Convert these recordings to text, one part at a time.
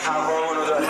هوامونو داره.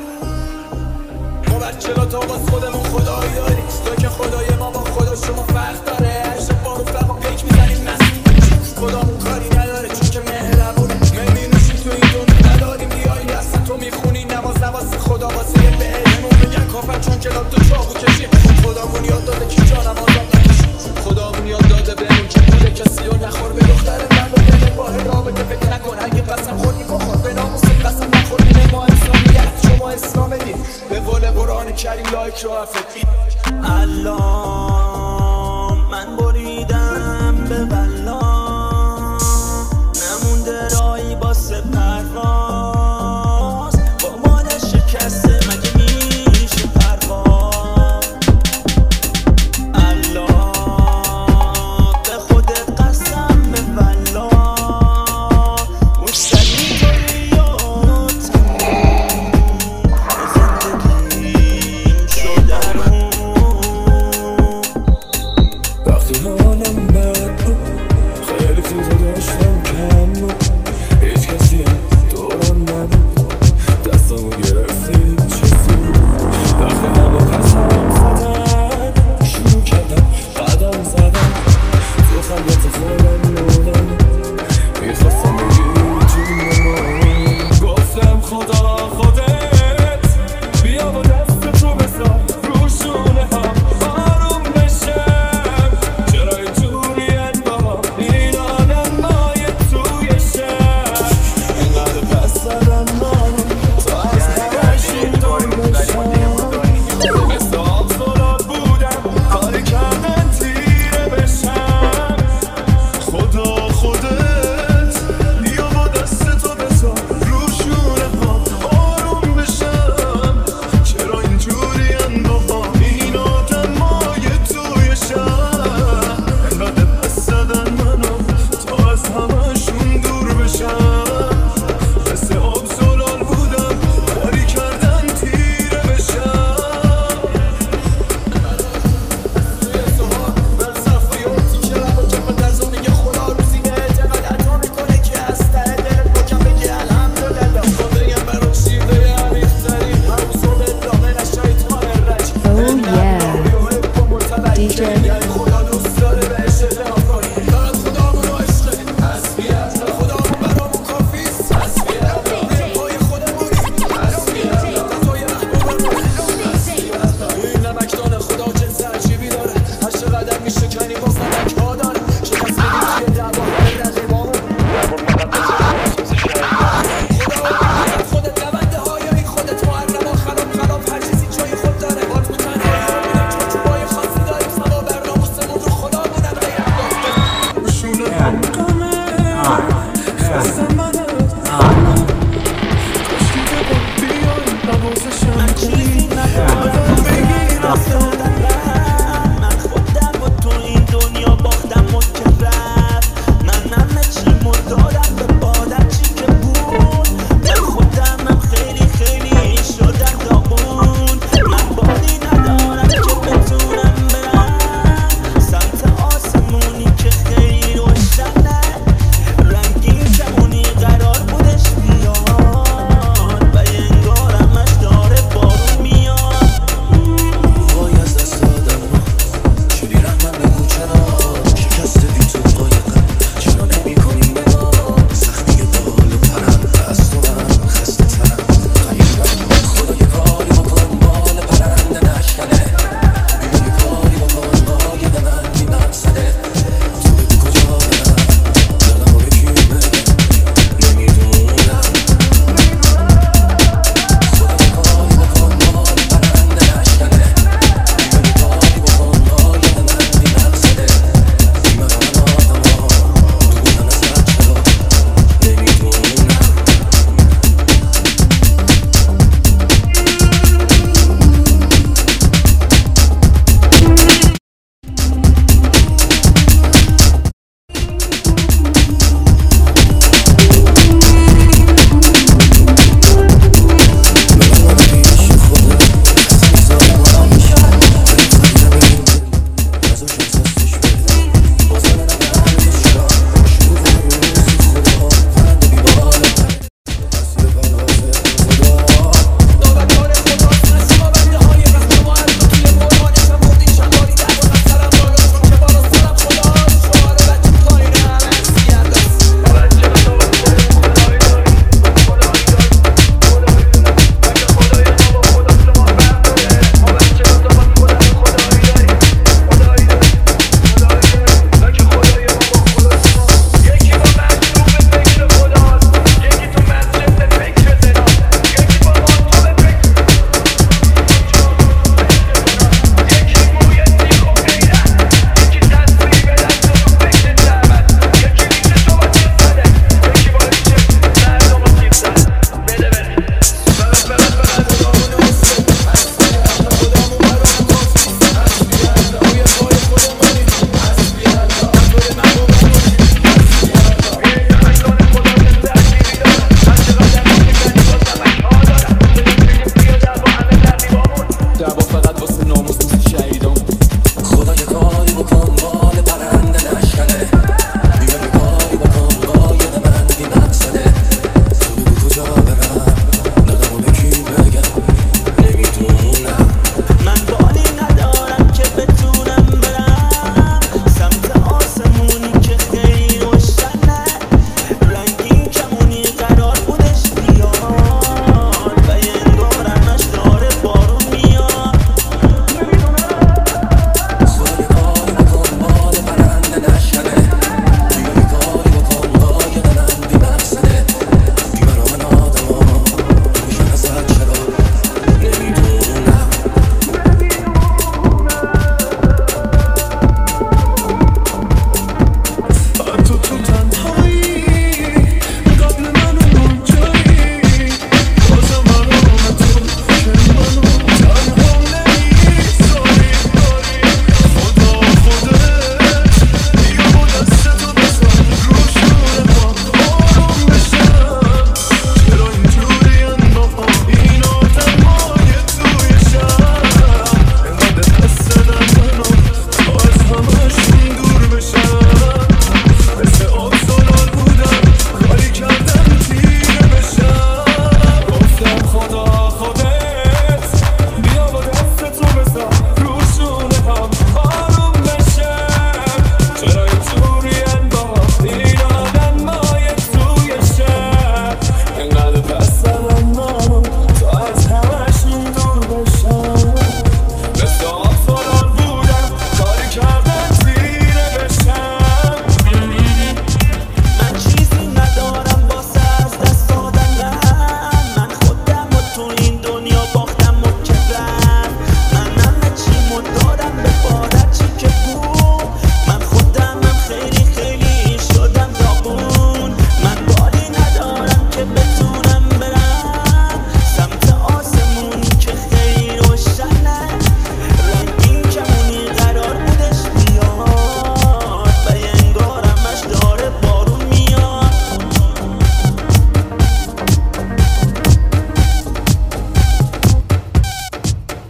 موکلات ها باز خودمون خدایی داریم، تو که خدای ما با خدا شما فرق داره. عشق بارو فقا پیک میزنیم مستی، خدامون کاری نداره چون که مهربونه. میمینوشیم تو این دنیا نداریم بیایی اصلا تو میخونی نماز نوازی خدا واسه بهمون بگن کافر چون کلاب تو چاقو کشیم. خدامون یاد داده کی جانم آزاد نکشیم، خدامون یاد داده بهمون که پول کسی رو نخور. به دختر من رو دل باه رابطه فکر نکن، اگه قسم خوردی بخور به ناموس قسم نخوردی. ما اسلامیت شما اسلام دین، به قول قرآن کریم لایک رو افتی. الله